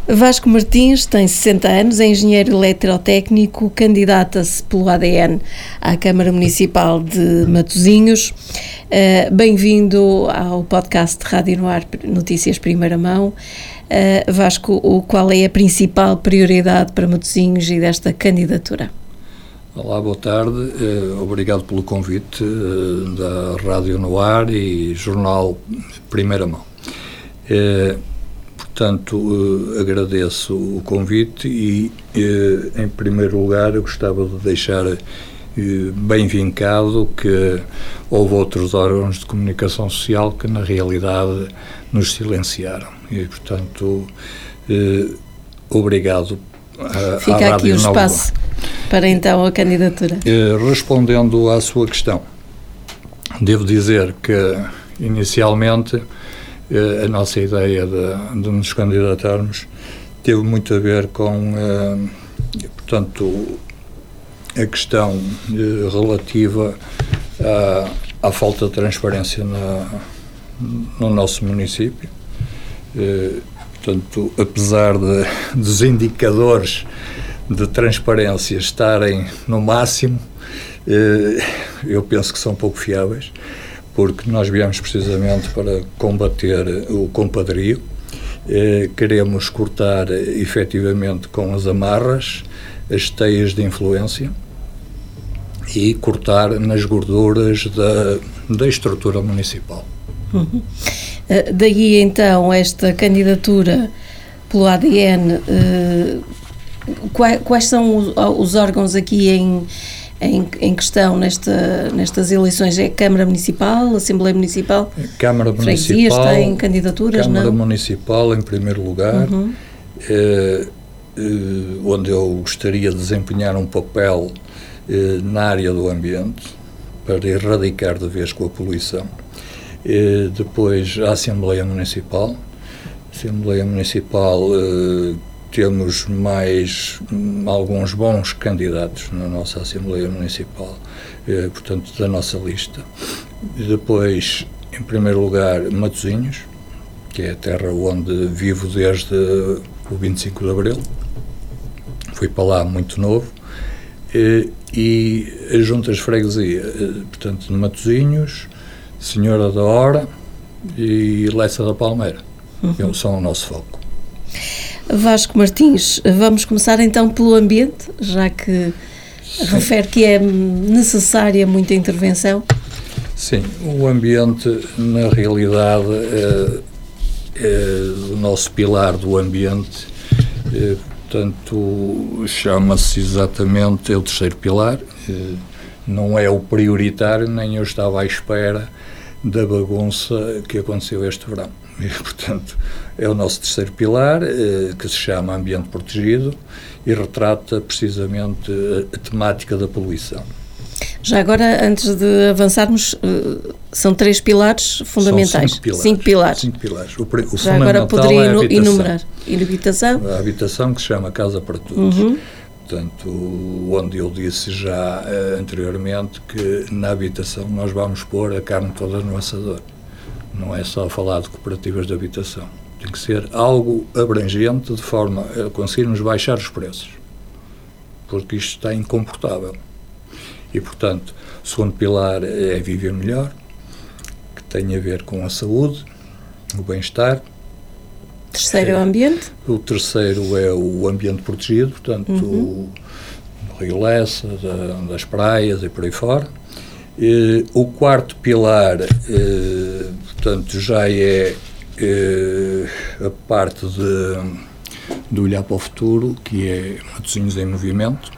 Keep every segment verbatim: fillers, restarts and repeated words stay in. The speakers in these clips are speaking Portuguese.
Vasco Martins tem sessenta anos, é engenheiro eletrotécnico, candidata-se pelo A D N à Câmara Municipal de Matosinhos. Uh, bem-vindo ao podcast de Rádio no Ar, Notícias Primeira Mão. Uh, Vasco, o, qual é a principal prioridade para Matosinhos e desta candidatura? Olá, boa tarde. Uh, obrigado pelo convite uh, da Rádio no Ar e Jornal Primeira Mão. Uh, Portanto, uh, agradeço o convite e, uh, em primeiro lugar, eu gostava de deixar uh, bem vincado que houve outros órgãos de comunicação social que, na realidade, nos silenciaram. E, portanto, uh, obrigado à, Fica à Rádio aqui o espaço para, então, a candidatura. Uh, respondendo à sua questão, devo dizer que, inicialmente, a nossa ideia de, de nos candidatarmos teve muito a ver com, eh, portanto, a questão eh, relativa à, à falta de transparência na, no nosso município. Eh, portanto, apesar de, dos indicadores de transparência estarem no máximo, eh, eu penso que são pouco fiáveis, porque nós viemos precisamente para combater o compadrio. Eh, queremos cortar eh, efetivamente com as amarras as teias de influência e cortar nas gorduras da, da estrutura municipal. Uhum. Uh, daí então esta candidatura pelo A D N, uh, quais, quais são os, os órgãos aqui em Em, em questão nesta, nestas eleições? É Câmara Municipal, Assembleia Municipal? Câmara Freguesias Municipal. Têm candidaturas? Câmara não? Municipal, em primeiro lugar, uhum. eh, eh, onde eu gostaria de desempenhar um papel eh, na área do ambiente, para erradicar de vez com a poluição. Eh, depois, a Assembleia Municipal. Assembleia Municipal, eh, temos mais hum, alguns bons candidatos na nossa Assembleia Municipal, eh, portanto, da nossa lista. E depois, em primeiro lugar, Matosinhos, que é a terra onde vivo desde o vinte e cinco de Abril. Fui para lá muito novo. Eh, e as juntas de freguesia, eh, portanto, de Matosinhos, Senhora da Hora e Lessa da Palmeira. Uhum. São o nosso foco. Vasco Martins, vamos começar então pelo ambiente, já que Sim. refere que é necessária muita intervenção. Sim, o ambiente, na realidade, é, é o nosso pilar do ambiente, é, portanto, chama-se exatamente, é o terceiro pilar, é, não é o prioritário, nem eu estava à espera da bagunça que aconteceu este verão. E, portanto, é o nosso terceiro pilar, eh, que se chama Ambiente Protegido e retrata precisamente a, a temática da poluição. Já agora, antes de avançarmos, uh, são três pilares fundamentais. São cinco pilares. Cinco pilares. Cinco pilares. O, o Já agora poderia é a habitação. enumerar. E a habitação? A habitação, que se chama Casa para Todos. Uhum. Portanto, onde eu disse já uh, anteriormente que na habitação nós vamos pôr a carne toda no assador. Não é só falar de cooperativas de habitação. Tem que ser algo abrangente de forma a conseguirmos baixar os preços. Porque isto está incomportável. E, portanto, o segundo pilar é viver melhor, que tem a ver com a saúde, o bem-estar. Terceiro é o ambiente? O terceiro é o ambiente protegido, portanto, uhum. o Rio Lessa, da, das praias e por aí fora. E, o quarto pilar, eh, portanto, já é eh, a parte de, de olhar para o futuro, que é Matosinhos em movimento.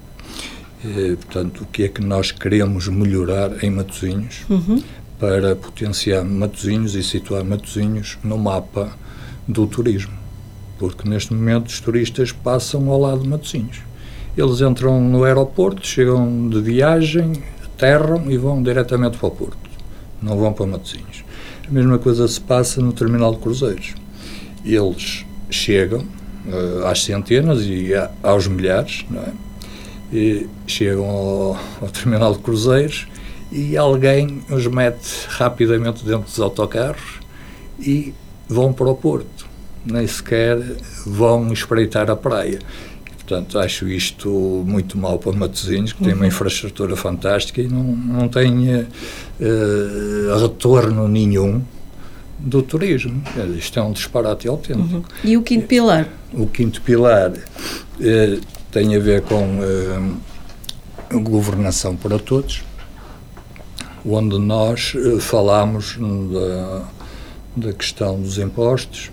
Eh, portanto, o que é que nós queremos melhorar em Matosinhos, uhum. para potenciar Matosinhos e situar Matosinhos no mapa do turismo. Porque neste momento os turistas passam ao lado de Matosinhos. Eles entram no aeroporto, chegam de viagem, aterram e vão diretamente para o Porto. Não vão para Matosinhos. A mesma coisa se passa no terminal de cruzeiros. Eles chegam uh, às centenas e a, aos milhares, não é? E chegam ao, ao terminal de cruzeiros e alguém os mete rapidamente dentro dos autocarros e vão para o Porto. nem sequer vão espreitar a praia. Portanto, acho isto muito mau para Matosinhos, que uhum. tem uma infraestrutura fantástica e não, não tem uh, retorno nenhum do turismo. Isto é um disparate autêntico. Uhum. E o quinto pilar? O quinto pilar uh, tem a ver com uh, governação para todos, onde nós uh, falamos da, da questão dos impostos,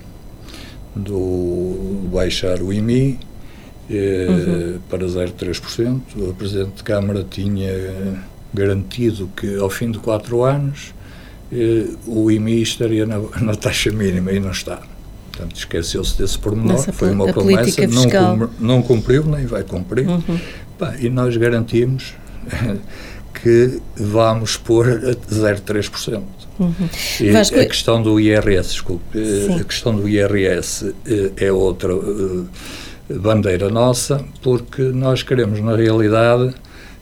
do baixar o I M I, Uhum. para zero vírgula três por cento. O Presidente de Câmara tinha garantido que ao fim de quatro anos eh, o I M I estaria na, na taxa mínima e não está. Portanto, esqueceu-se desse pormenor. Nessa Foi uma promessa, não, cum, não cumpriu, nem vai cumprir. Uhum. Pá, e nós garantimos que vamos pôr a zero vírgula três por cento. Uhum. E Vasco... a questão do I R S, desculpe, Sim. a questão do I R S é outra bandeira nossa, porque nós queremos, na realidade,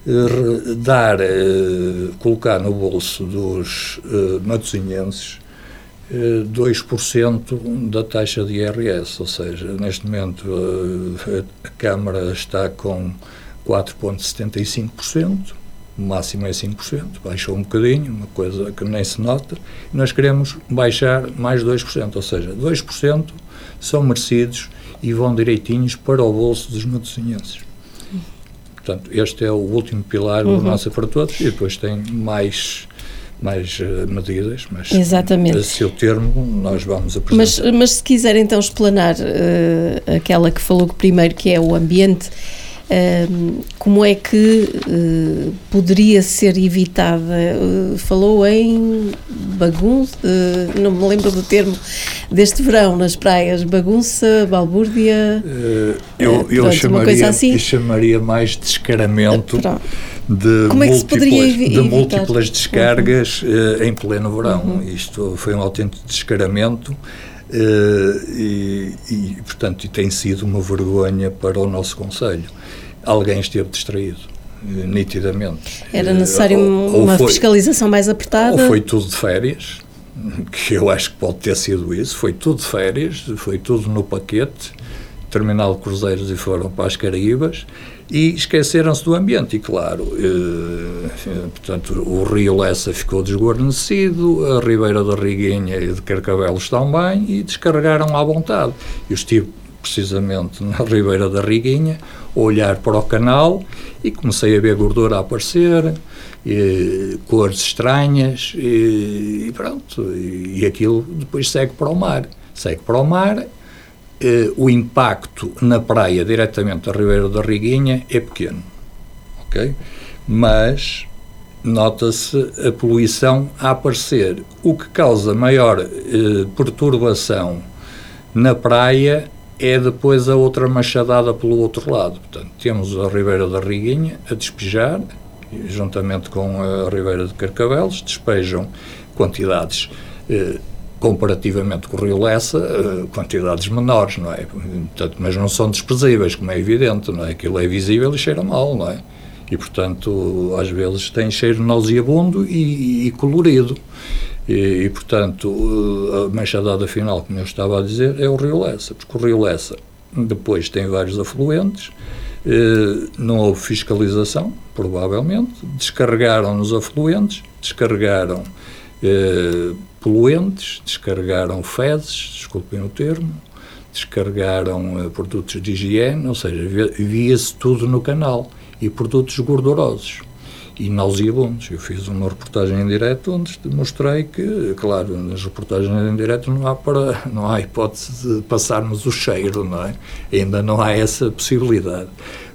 dar, colocar no bolso dos matosinhenses dois por cento da taxa de I R S, ou seja, neste momento a Câmara está com quatro vírgula setenta e cinco por cento, o máximo é cinco por cento, baixou um bocadinho, uma coisa que nem se nota, e nós queremos baixar mais dois por cento, ou seja, dois por cento são merecidos e vão direitinhos para o bolso dos matosinhenses. Portanto, este é o último pilar uhum. do Nossa para Todos, e depois tem mais, mais uh, medidas, mas Exatamente. a seu termo nós vamos apresentar. Mas, mas se quiser então explanar uh, aquela que falou primeiro, que é o ambiente, uh, como é que uh, poderia ser evitada? Uh, falou em bagunça, uh, não me lembro do termo, deste verão nas praias, bagunça, balbúrdia, uh, eu, uh, eu, pronto, chamaria, uma coisa assim. eu chamaria mais de descaramento uh, de, Como é que múltiplas, se poderia evi- de múltiplas descargas uhum. uh, em pleno verão. Uhum. Isto foi um autêntico descaramento uh, e, e, portanto, e tem sido uma vergonha para o nosso Conselho. Alguém esteve distraído, nitidamente. Era necessário ou, ou uma foi, fiscalização mais apertada? Ou foi tudo de férias, que eu acho que pode ter sido isso, foi tudo de férias, foi tudo no paquete, terminal de cruzeiros e foram para as Caraíbas, e esqueceram-se do ambiente, e claro, eh, portanto, o Rio Lessa ficou desguarnecido, a Ribeira da Riguinha e de Carcavelos estão bem, e descarregaram à vontade. Eu estive precisamente na Ribeira da Riguinha, olhar para o canal e comecei a ver gordura a aparecer, e, cores estranhas e, e pronto, e, e aquilo depois segue para o mar. Segue para o mar, e, o impacto na praia diretamente da Ribeira da Riguinha é pequeno, ok? Mas nota-se a poluição a aparecer, o que causa maior eh, perturbação na praia é depois a outra machadada pelo outro lado. Portanto, temos a Ribeira da Riguinha a despejar, juntamente com a Ribeira de Carcavelos, despejam quantidades, eh, comparativamente com o Rio Lessa, eh, quantidades menores, não é? Portanto, mas não são desprezíveis, como é evidente, não é? Aquilo é visível e cheira mal, não é? E, portanto, às vezes tem cheiro nauseabundo e, e colorido. E, e, portanto, a machadada final, como eu estava a dizer, é o Rio Lessa, porque o Rio Lessa depois tem vários afluentes, eh, não houve fiscalização, provavelmente, descarregaram nos afluentes, descarregaram eh, poluentes, descarregaram fezes, desculpem o termo, descarregaram eh, produtos de higiene, ou seja, via-se tudo no canal, e produtos gordurosos e nauseabundos. Eu fiz uma reportagem em direto onde mostrei que, claro, nas reportagens em direto não há, para, não há hipótese de passarmos o cheiro, não é? Ainda não há essa possibilidade.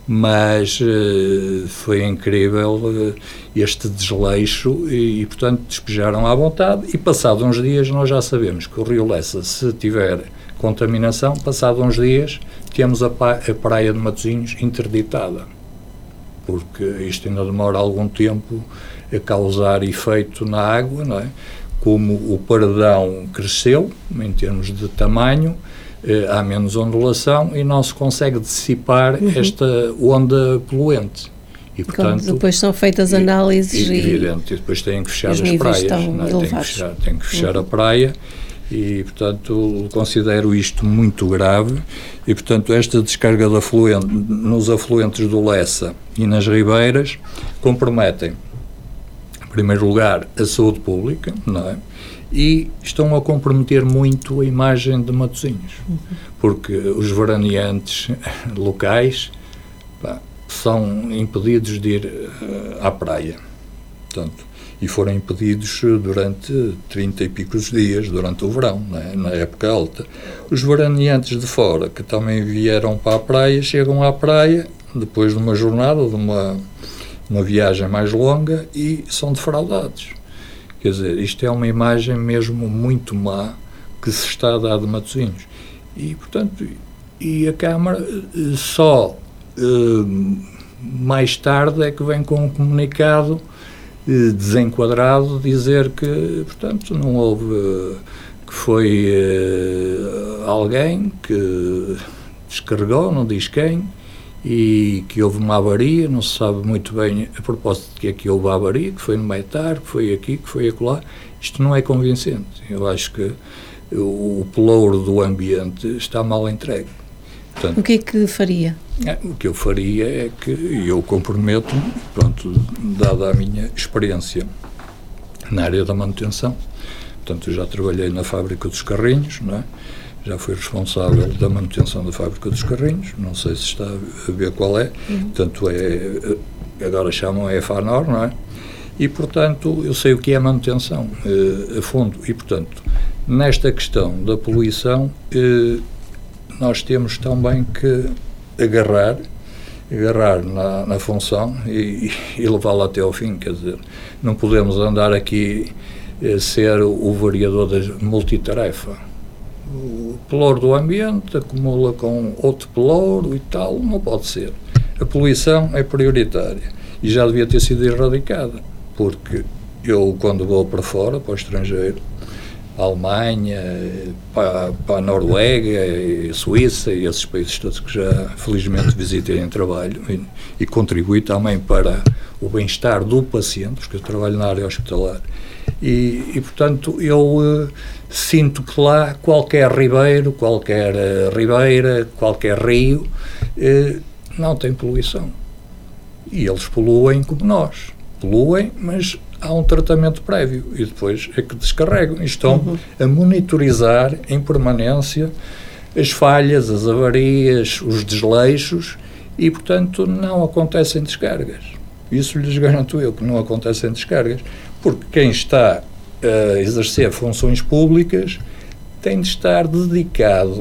Mas uh, foi incrível uh, este desleixo e, e, portanto, despejaram à vontade e, passado uns dias, nós já sabemos que o Rio Lessa, se tiver contaminação, passado uns dias, temos a, pa- a praia de Matosinhos interditada, porque isto ainda demora algum tempo a causar efeito na água, não é? Como o paredão cresceu, em termos de tamanho, eh, há menos ondulação e não se consegue dissipar uhum. esta onda poluente. E, portanto, depois são feitas análises é, e... Evidente, e depois têm que fechar as praias, não é? Tem que fechar, tem que fechar uhum. a praia E, portanto, considero isto muito grave e, portanto, esta descarga de afluente, nos afluentes do Lessa e nas ribeiras comprometem, em primeiro lugar, a saúde pública, não é? E estão a comprometer muito a imagem de Matosinhos, uhum. porque os veraneantes locais pá, são impedidos de ir uh, à praia, portanto, e foram impedidos durante trinta e picos dias, durante o verão, né, na época alta. Os veraneantes de fora, que também vieram para a praia, chegam à praia, depois de uma jornada, de uma, uma viagem mais longa, e são defraudados. Quer dizer, isto é uma imagem mesmo muito má que se está a dar de Matosinhos. E, portanto, e a Câmara só eh, mais tarde é que vem com um comunicado desenquadrado, dizer que, portanto, não houve, que foi uh, alguém que descarregou, não diz quem, e que houve uma avaria, não se sabe muito bem a propósito de que é que houve a avaria, que foi no Maitar, que foi aqui, que foi acolá. Isto não é convincente. Eu acho que o, o pelouro do ambiente está mal entregue. Portanto, o que é que faria? É, o que eu faria é que eu comprometo-me, pronto, dada a minha experiência na área da manutenção, portanto, eu já trabalhei na fábrica dos carrinhos, não é? Já fui responsável da manutenção da fábrica dos carrinhos, não sei se está a ver qual é, uhum. portanto, é, agora chamam E F A N O R, não é? E, portanto, eu sei o que é manutenção eh, a fundo, e, portanto, nesta questão da poluição, eh, nós temos também que agarrar, agarrar na, na função e, e levá-la até ao fim, quer dizer, não podemos andar aqui a ser o variador da multitarefa. O pelouro do ambiente acumula com outro pelouro e tal, não pode ser. A poluição é prioritária e já devia ter sido erradicada, porque eu, quando vou para fora, para o estrangeiro, a Alemanha, para, para a Noruega, a Suíça e esses países todos que já felizmente visitei em trabalho e, e contribuí também para o bem-estar do paciente, porque eu trabalho na área hospitalar. E, e portanto, eu uh, sinto que lá qualquer ribeiro, qualquer uh, ribeira, qualquer rio, uh, não tem poluição. E eles poluem como nós. Poluem, mas há um tratamento prévio e depois é que descarregam. E estão uhum. a monitorizar em permanência as falhas, as avarias, os desleixos e, portanto, não acontecem descargas. Isso lhes garanto eu, que não acontecem descargas, porque quem está a exercer funções públicas tem de estar dedicado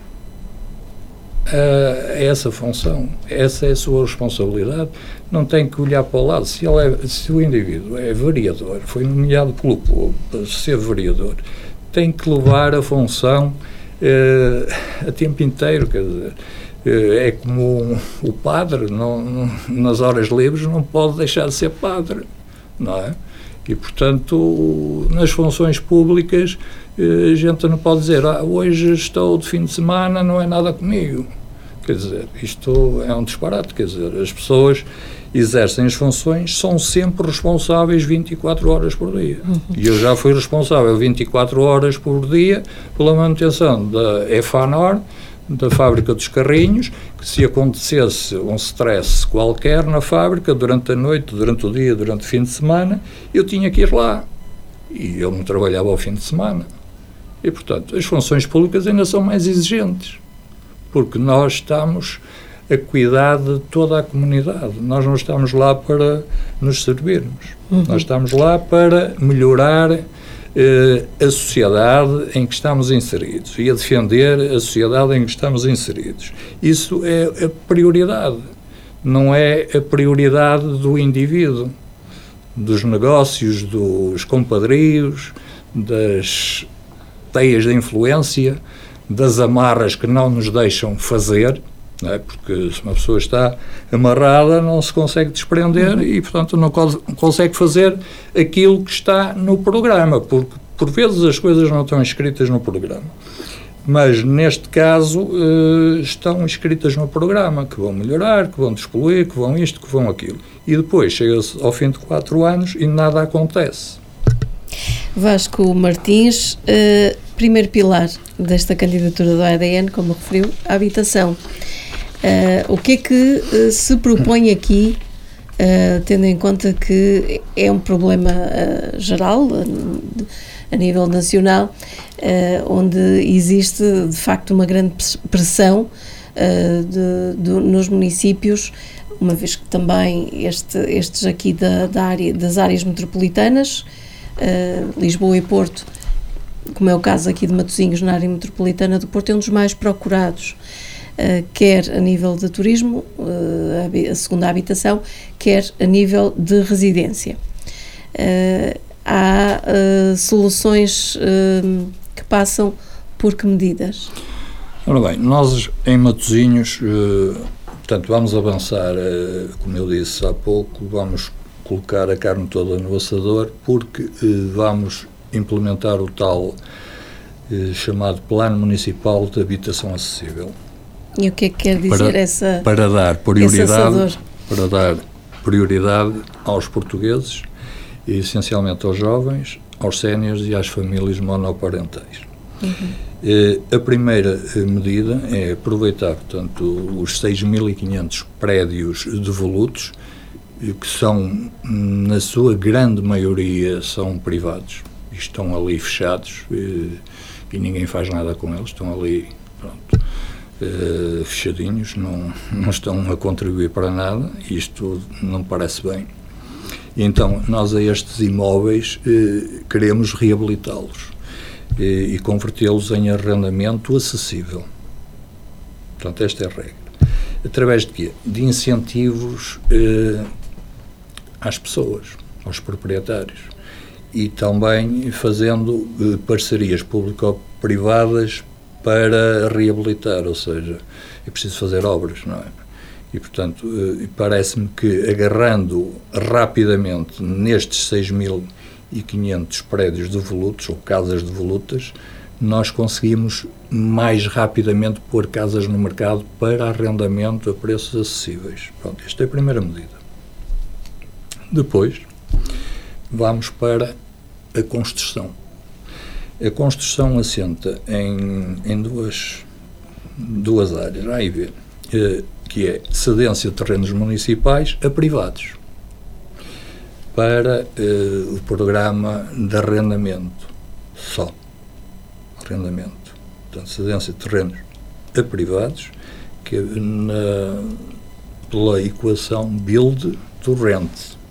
a essa função. Essa é a sua responsabilidade. Não tem que olhar para o lado. Se, ele é, se o indivíduo é vereador, foi nomeado pelo povo para ser vereador, tem que levar a função eh, a tempo inteiro, quer dizer, eh, é como um, o padre, não, não, nas horas livres não pode deixar de ser padre, não é? E, portanto, nas funções públicas, eh, a gente não pode dizer, ah, hoje estou de fim de semana, não é nada comigo. Quer dizer, isto é um disparate, quer dizer, as pessoas exercem as funções, são sempre responsáveis vinte e quatro horas por dia. Uhum. E eu já fui responsável vinte e quatro horas por dia pela manutenção da E F A N O R, da fábrica dos carrinhos, que se acontecesse um stress qualquer na fábrica, durante a noite, durante o dia, durante o fim de semana, eu tinha que ir lá. E eu não trabalhava ao fim de semana. E, portanto, as funções públicas ainda são mais exigentes, porque nós estamos a cuidar de toda a comunidade. Nós não estamos lá para nos servirmos. Uhum. Nós estamos lá para melhorar eh, a sociedade em que estamos inseridos e a defender a sociedade em que estamos inseridos. Isso é a prioridade. Não é a prioridade do indivíduo, dos negócios, dos compadrios, das teias de influência, das amarras que não nos deixam fazer, não é? Porque se uma pessoa está amarrada não se consegue desprender e, portanto, não co- consegue fazer aquilo que está no programa, porque por vezes as coisas não estão escritas no programa. Mas, neste caso, eh, estão escritas no programa, que vão melhorar, que vão despoluir, que vão isto, que vão aquilo. E depois chega-se ao fim de quatro anos e nada acontece. Vasco Martins, uh, primeiro pilar desta candidatura do A D N, como referiu, a habitação. Uh, o que é que uh, se propõe aqui, uh, tendo em conta que é um problema uh, geral, uh, a nível nacional, uh, onde existe de facto uma grande pressão uh, de, de, nos municípios, uma vez que também este, estes aqui da, da área, das áreas metropolitanas, uh, Lisboa e Porto, como é o caso aqui de Matosinhos, na área metropolitana do Porto, é um dos mais procurados, uh, quer a nível de turismo, uh, a segunda habitação, quer a nível de residência. Uh, há uh, soluções uh, que passam por que medidas? Ora bem, nós em Matosinhos, uh, portanto, vamos avançar, uh, como eu disse há pouco, vamos colocar a carne toda no assador, porque uh, vamos implementar o tal eh, chamado Plano Municipal de Habitação Acessível. E o que é que quer dizer para, essa para dar prioridade para dar prioridade aos portugueses, e essencialmente aos jovens, aos séniores e às famílias monoparentais. Uhum. Eh, a primeira medida é aproveitar, portanto, os seis mil e quinhentos prédios devolutos, que são, na sua grande maioria, são privados. Estão ali fechados e, e ninguém faz nada com eles, estão ali, pronto, uh, fechadinhos, não, não estão a contribuir para nada, isto não me parece bem. E então, nós a estes imóveis uh, queremos reabilitá-los uh, e convertê-los em arrendamento acessível. Portanto, esta é a regra. Através de quê? De incentivos uh, às pessoas, aos proprietários. E também fazendo eh, parcerias público-privadas para reabilitar, ou seja, é preciso fazer obras, não é? E, portanto, eh, parece-me que agarrando rapidamente nestes seis mil e quinhentos prédios devolutos, ou casas devolutas, nós conseguimos mais rapidamente pôr casas no mercado para arrendamento a preços acessíveis. Pronto, esta é a primeira medida. Depois, vamos para a construção. A construção assenta em, em duas, duas áreas, A e B, que é cedência de terrenos municipais a privados, para eh, o programa de arrendamento, só, arrendamento. Portanto, cedência de terrenos a privados, que na, pela equação build to rent.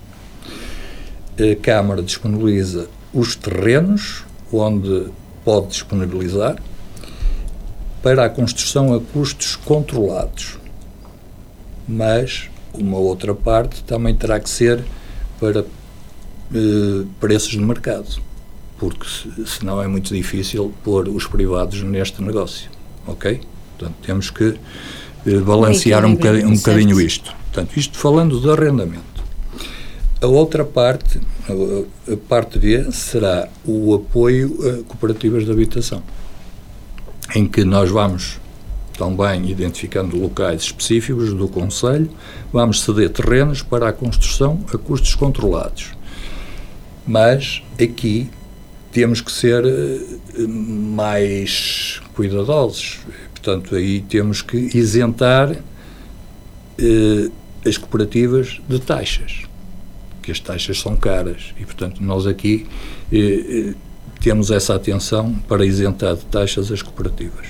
A Câmara disponibiliza os terrenos onde pode disponibilizar para a construção a custos controlados, mas uma outra parte também terá que ser para eh, preços de mercado, porque se, senão é muito difícil pôr os privados neste negócio, ok? Portanto, temos que eh, balancear um bocadinho, um bocadinho isto. Portanto, isto falando de arrendamento. A outra parte, a parte B, será o apoio a cooperativas de habitação, em que nós vamos também identificando locais específicos do Conselho, vamos ceder terrenos para a construção a custos controlados. Mas aqui temos que ser mais cuidadosos, portanto aí temos que isentar eh, as cooperativas de taxas, que as taxas são caras e, portanto, nós aqui eh, eh, temos essa atenção para isentar de taxas as cooperativas.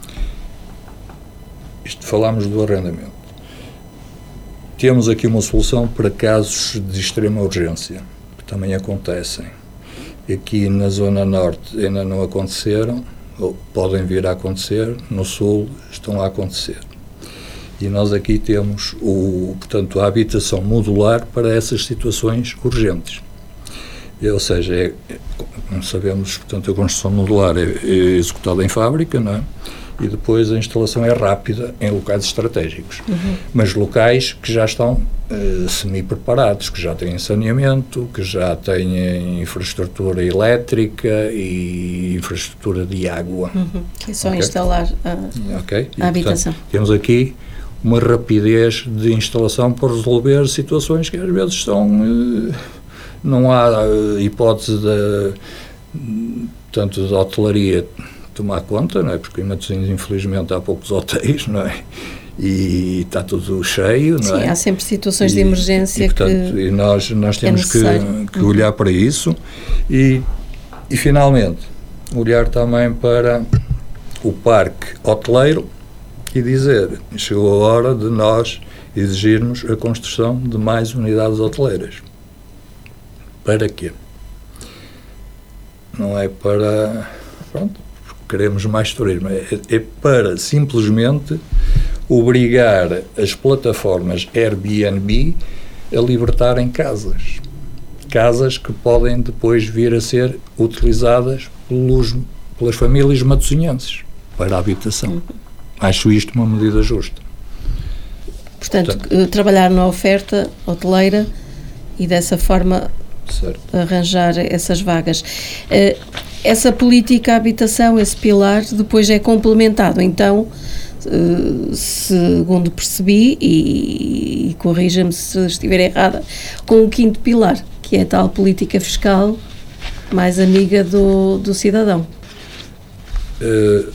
Isto falámos do arrendamento. Temos aqui uma solução para casos de extrema urgência, que também acontecem. Aqui na Zona Norte ainda não aconteceram, ou podem vir a acontecer, no Sul estão a acontecer. E nós aqui temos, o, portanto, a habitação modular para essas situações urgentes. Ou seja, é, como sabemos, portanto, a construção modular é, é executada em fábrica, não é? E depois a instalação é rápida em locais estratégicos. Uhum. Mas locais que já estão uh, semi-preparados, que já têm saneamento, que já têm infraestrutura elétrica e infraestrutura de água. Uhum. Que é só okay? instalar a, okay? a habitação. Portanto, temos aqui uma rapidez de instalação para resolver situações que às vezes são... Uh, não há uh, hipótese de... portanto, da hotelaria tomar conta, não é? Porque em Matosinhos, infelizmente, há poucos hotéis, não é? E está tudo cheio, não é? Sim, há sempre situações e, de emergência e, portanto, que e nós, nós temos que, que uhum. olhar para isso e, e, finalmente, olhar também para o parque hoteleiro e dizer, chegou a hora de nós exigirmos a construção de mais unidades hoteleiras. Para quê? Não é para... Pronto, queremos mais turismo. É, é para, simplesmente, obrigar as plataformas Airbnb a libertarem casas. Casas que podem depois vir a ser utilizadas pelos, pelas famílias matosinhenses para a habitação. Acho isto uma medida justa. Portanto, Portanto trabalhar na oferta hoteleira e dessa forma certo. Arranjar essas vagas. Essa política habitação, esse pilar, depois é complementado, então, segundo percebi, e, e corrija-me se estiver errada, com o quinto pilar, que é a tal política fiscal mais amiga do, do cidadão. Uh,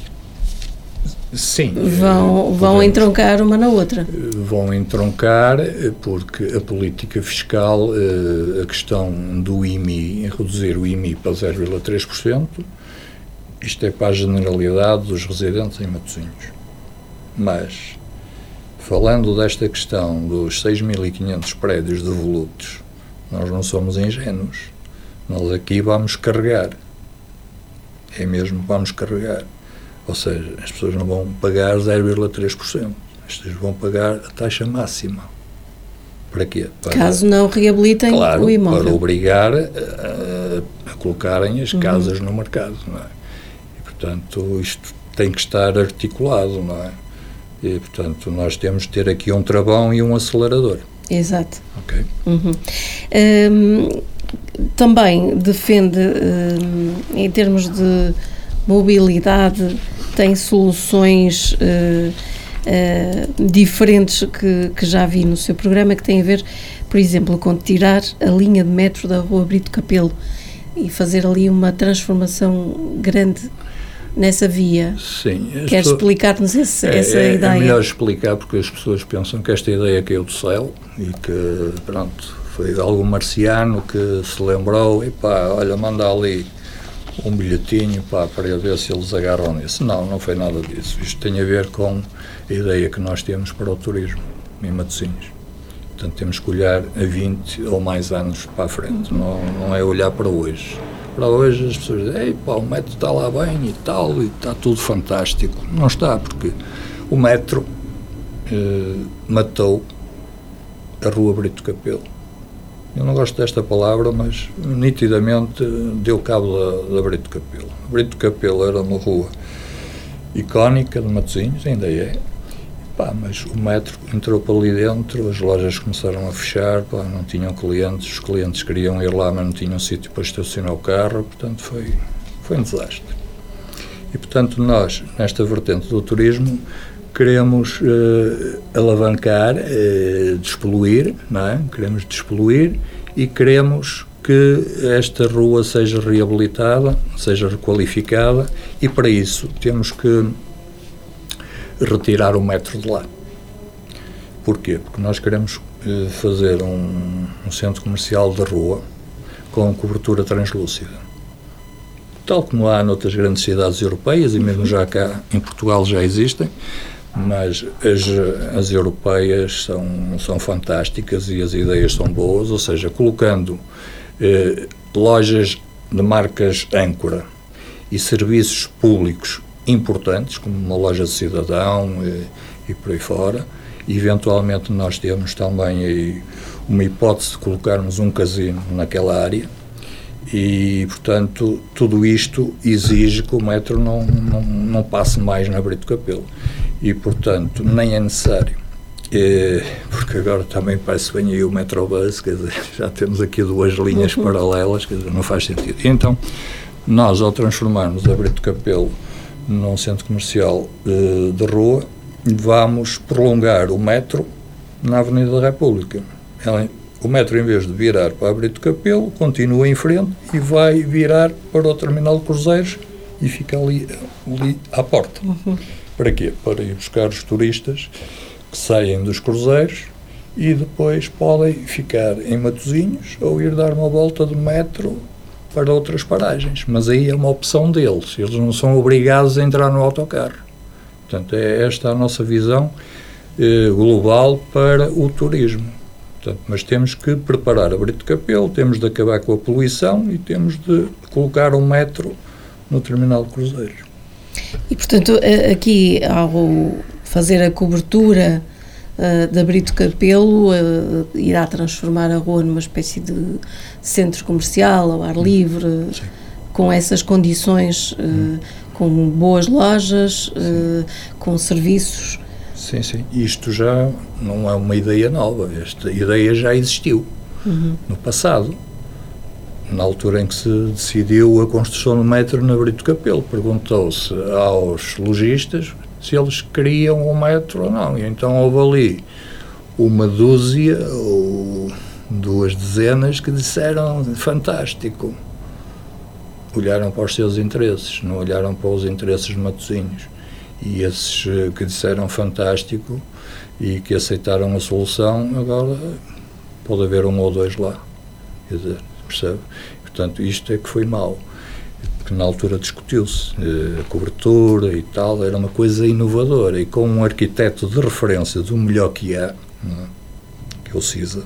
sim. Vão, vão podemos, entroncar uma na outra. Vão entroncar porque a política fiscal, a questão do I M I, reduzir o I M I para zero vírgula três por cento, isto é para a generalidade dos residentes em Matosinhos. Mas, falando desta questão dos seis mil e quinhentos prédios devolutos, nós não somos ingênuos. Nós aqui vamos carregar. É mesmo, vamos carregar. Ou seja, as pessoas não vão pagar zero vírgula três por cento. Estas vão pagar a taxa máxima. Para quê? Para, caso não reabilitem claro, o imóvel. Para obrigar a, a, a colocarem as uhum. casas no mercado, não é? E, portanto, isto tem que estar articulado, não é? E, portanto, nós temos de ter aqui um travão e um acelerador. Exato. Ok. Uhum. Um, também defende, um, em termos de mobilidade, tem soluções uh, uh, diferentes que, que já vi no seu programa, que tem a ver, por exemplo, com tirar a linha de metro da Rua Brito Capelo e fazer ali uma transformação grande nessa via. Sim. Queres pessoas, explicar-nos esse, é, essa é, ideia? É melhor explicar porque as pessoas pensam que esta ideia caiu do céu e que, pronto, foi algum marciano que se lembrou e pá, olha, manda ali um bilhetinho pá, para ver se eles agarram nisso. Não, não foi nada disso. Isto tem a ver com a ideia que nós temos para o turismo em Matosinhos. Portanto, temos que olhar a vinte ou mais anos para a frente. Não, não é olhar para hoje. Para hoje as pessoas dizem, ei pá, o metro está lá bem e tal, e está tudo fantástico. Não está, porque o metro eh, matou a Rua Brito Capelo. Eu não gosto desta palavra, mas nitidamente deu cabo da, da Brito Capelo. A Brito Capelo era uma rua icónica de Matosinhos, ainda é, pá, mas o metro entrou para ali dentro, as lojas começaram a fechar, pá, não tinham clientes, os clientes queriam ir lá, mas não tinham sítio para estacionar o carro, portanto foi, foi um desastre. E, portanto, nós, nesta vertente do turismo, queremos uh, alavancar, uh, despoluir, não é? Queremos despoluir e queremos que esta rua seja reabilitada, seja requalificada e, para isso, temos que retirar o metro de lá. Porquê? Porque nós queremos uh, fazer um, um centro comercial de rua com cobertura translúcida. Tal como há noutras grandes cidades europeias e mesmo já cá em Portugal já existem, mas as, as europeias são, são fantásticas e as ideias são boas, ou seja, colocando eh, lojas de marcas âncora e serviços públicos importantes, como uma loja de cidadão e, e por aí fora, e eventualmente nós temos também aí uma hipótese de colocarmos um casino naquela área e, portanto, tudo isto exige que o metro não, não, não passe mais na Brito Capelo. E, portanto, nem é necessário, é, porque agora também parece que vem aí o Metrobus, quer dizer, já temos aqui duas linhas uhum. paralelas, quer dizer, não faz sentido. E então, nós, ao transformarmos a Brito Capelo num centro comercial uh, de rua, vamos prolongar o metro na Avenida da República. Ela, o metro, em vez de virar para a Brito Capelo, continua em frente e vai virar para o terminal de cruzeiros e fica ali, ali à porta. Uhum. Para quê? Para ir buscar os turistas que saem dos cruzeiros e depois podem ficar em Matosinhos ou ir dar uma volta de metro para outras paragens. Mas aí é uma opção deles. Eles não são obrigados a entrar no autocarro. Portanto, é esta a nossa visão eh, global para o turismo. Portanto, mas temos que preparar a Brito Capelo, temos de acabar com a poluição e temos de colocar um metro no terminal de cruzeiros. E, portanto, aqui, ao fazer a cobertura uh, da Brito Capelo, uh, irá transformar a rua numa espécie de centro comercial, ao ar livre, Sim. com essas condições, uh, hum. com boas lojas, uh, com serviços. Sim, sim. Isto já não é uma ideia nova. Esta ideia já existiu uhum. no passado. Na altura em que se decidiu a construção do metro na Brito Capelo, perguntou-se aos lojistas se eles queriam o metro ou não. E então houve ali uma dúzia ou duas dezenas que disseram fantástico. Olharam para os seus interesses, não olharam para os interesses de Matosinhos. E esses que disseram fantástico e que aceitaram a solução, agora pode haver um ou dois lá. Quer dizer, percebe? Portanto, isto é que foi mau, porque na altura discutiu-se a cobertura e tal, era uma coisa inovadora, e com um arquiteto de referência do melhor que há, não é? Que é o CISA,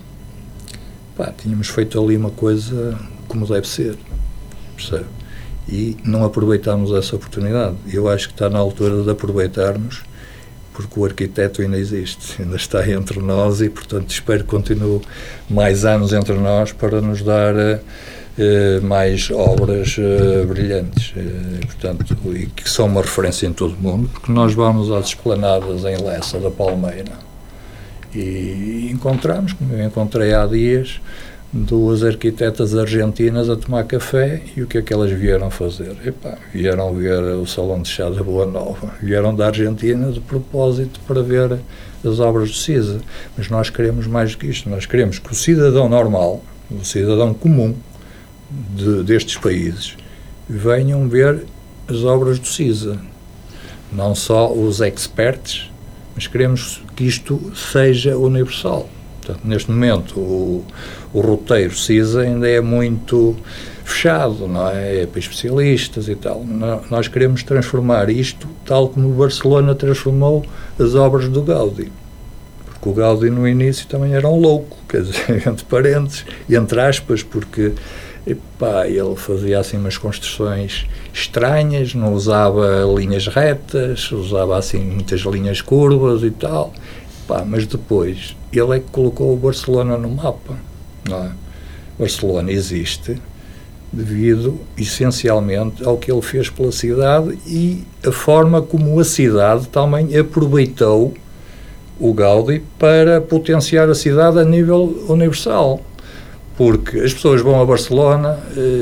pá, tínhamos feito ali uma coisa como deve ser, percebe? E não aproveitámos essa oportunidade. Eu acho que está na altura de aproveitarmos, porque o arquiteto ainda existe, ainda está entre nós e, portanto, espero que continue mais anos entre nós para nos dar uh, mais obras uh, brilhantes, uh, portanto, e que são uma referência em todo o mundo, porque nós vamos às esplanadas em Lessa da Palmeira e encontramos, como eu encontrei há dias, duas arquitetas argentinas a tomar café, e o que é que elas vieram fazer? Epá, vieram ver o Salão de Chá da Boa Nova, vieram da Argentina de propósito para ver as obras do CISA. Mas nós queremos mais do que isto, nós queremos que o cidadão normal, o cidadão comum de, destes países, venham ver as obras do CISA. Não só os experts, mas queremos que isto seja universal. Portanto, neste momento, o, o roteiro CISA ainda é muito fechado, não é? É para especialistas e tal. Nós queremos transformar isto tal como o Barcelona transformou as obras do Gaudí. Porque o Gaudí, no início, também era um louco, quer dizer, entre parênteses, e entre aspas, porque epá, ele fazia assim umas construções estranhas, não usava linhas retas, usava assim muitas linhas curvas e tal. Epá, mas depois ele é que colocou o Barcelona no mapa, não é? Barcelona existe devido, essencialmente, ao que ele fez pela cidade e a forma como a cidade também aproveitou o Gaudí para potenciar a cidade a nível universal. Porque as pessoas vão a Barcelona,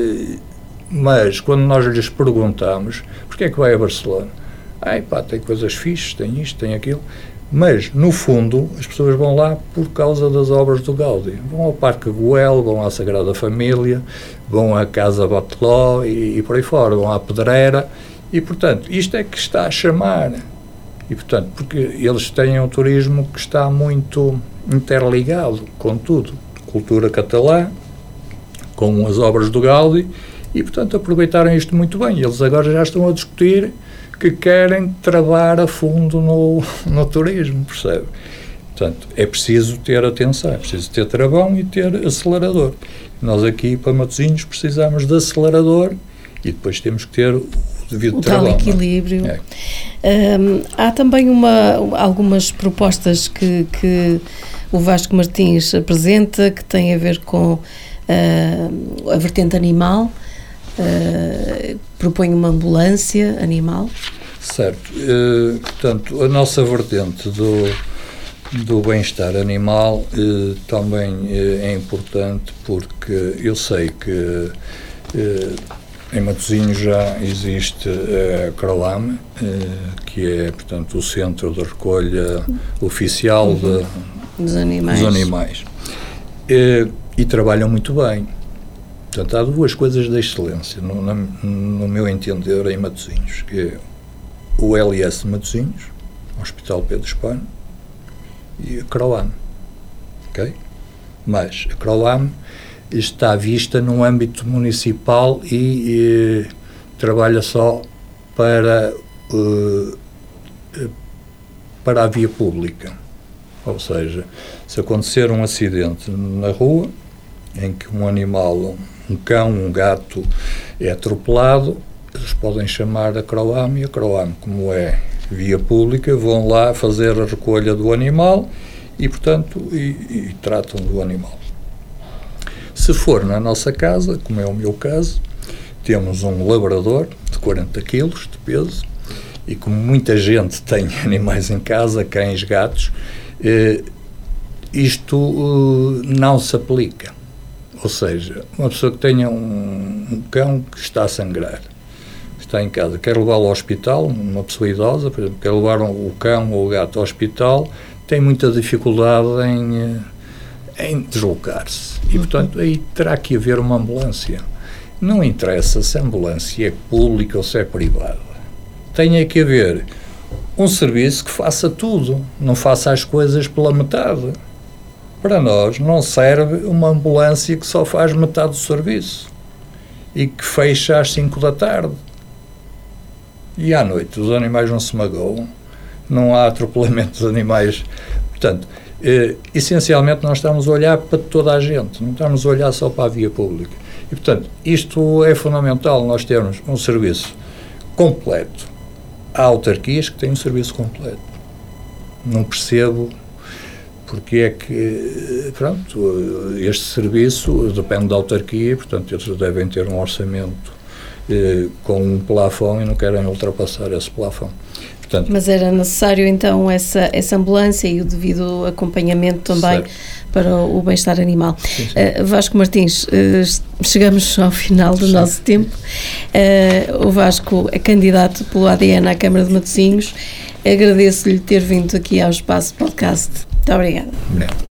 mas quando nós lhes perguntamos porquê é que vai a Barcelona? Ai pá, tem coisas fixes, tem isto, tem aquilo. Mas, no fundo, as pessoas vão lá por causa das obras do Gaudí. Vão ao Parque Güell, vão à Sagrada Família, vão à Casa Bateló e, e por aí fora, vão à Pedreira. E, portanto, isto é que está a chamar. E, portanto, porque eles têm um turismo que está muito interligado com tudo. Cultura catalã, com as obras do Gaudí, e, portanto, aproveitaram isto muito bem. Eles agora já estão a discutir que querem trabalhar a fundo no, no turismo, percebe? Portanto, é preciso ter atenção, é preciso ter travão e ter acelerador. Nós aqui, para Matosinhos, precisamos de acelerador e depois temos que ter o devido o travão. O tal equilíbrio. É. Um, há também uma, algumas propostas que, que o Vasco Martins apresenta, que têm a ver com uh, a vertente animal. Uh, propõe uma ambulância animal. Certo. Uh, portanto, a nossa vertente do, do bem-estar animal uh, também uh, é importante, porque eu sei que uh, em Matosinhos já existe a CROAM, uh, que é, portanto, o Centro de Recolha Oficial uhum. de, dos Animais. Dos animais. e, e trabalham muito bem. Portanto, há duas coisas de excelência, no, no, no meu entender, em Matosinhos, que é o L S de Matosinhos, Hospital Pedro Espano, e a Croam. Okay? Mas a Croam está vista no âmbito municipal e, e trabalha só para, uh, para a via pública. Ou seja, se acontecer um acidente na rua, em que um animal, um cão, um gato é atropelado, eles podem chamar a Croam e a Croam, como é via pública, vão lá fazer a recolha do animal e, portanto, e, e tratam do animal. Se for na nossa casa, como é o meu caso, temos um labrador de quarenta quilos de peso e como muita gente tem animais em casa, cães, gatos, eh, isto uh, não se aplica. Ou seja, uma pessoa que tenha um, um cão que está a sangrar, está em casa, quer levá-lo ao hospital, uma pessoa idosa, por exemplo, quer levar um, o cão ou o gato ao hospital, tem muita dificuldade em, em deslocar-se. E, portanto, aí terá que haver uma ambulância. Não interessa se a ambulância é pública ou se é privada. Tem que haver um serviço que faça tudo, não faça as coisas pela metade. Para nós não serve uma ambulância que só faz metade do serviço e que fecha às cinco da tarde. E à noite os animais não se magoam, não há atropelamento de animais. Portanto, eh, essencialmente nós estamos a olhar para toda a gente, não estamos a olhar só para a via pública. E, portanto, isto é fundamental, nós termos um serviço completo. Há autarquias que têm um serviço completo. Não percebo porque é que, pronto, este serviço depende da autarquia, portanto, eles devem ter um orçamento eh, com um plafond e não querem ultrapassar esse plafond. Portanto, mas era necessário, então, essa, essa ambulância e o devido acompanhamento também certo. Para o, o bem-estar animal. Sim, sim. Uh, Vasco Martins, uh, chegamos ao final do sim. nosso tempo. Uh, o Vasco é candidato pelo A D N à Câmara de Matosinhos. Agradeço-lhe ter vindo aqui ao Espaço Podcast. Muito obrigada. Não.